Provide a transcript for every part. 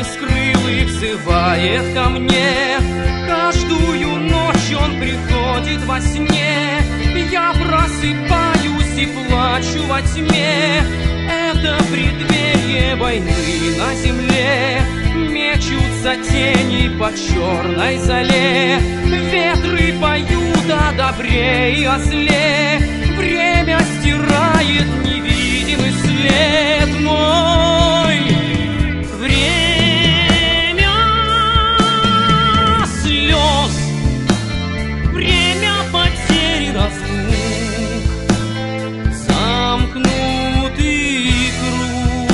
бескрылый взывает ко мне. Каждую ночь он приходит во сне. Я просыпаюсь и плачу во тьме. Это преддверие войны на земле. Мечутся тени по черной зале. Ветры поют о добре и о зле. Время стирает невидимый след мой. Время слез, время потери разлук, замкнутый круг.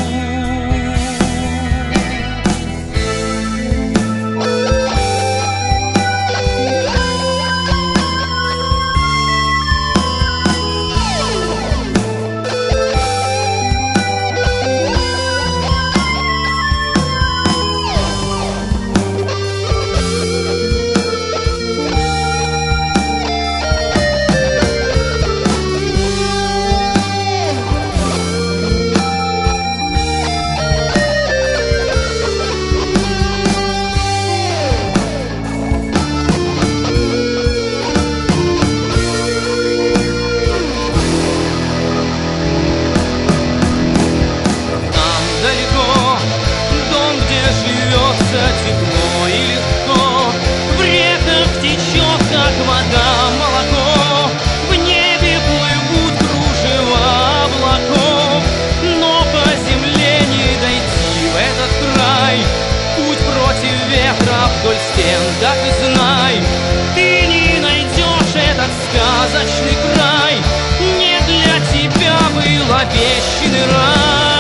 Тепло и легко, в реках течет, как вода, молоко. В небе плывут кружева облаков, но по земле не дойти в этот край. Путь против ветра вдоль стен, так и знай, ты не найдешь этот сказочный край. Не для тебя был обещанный рай.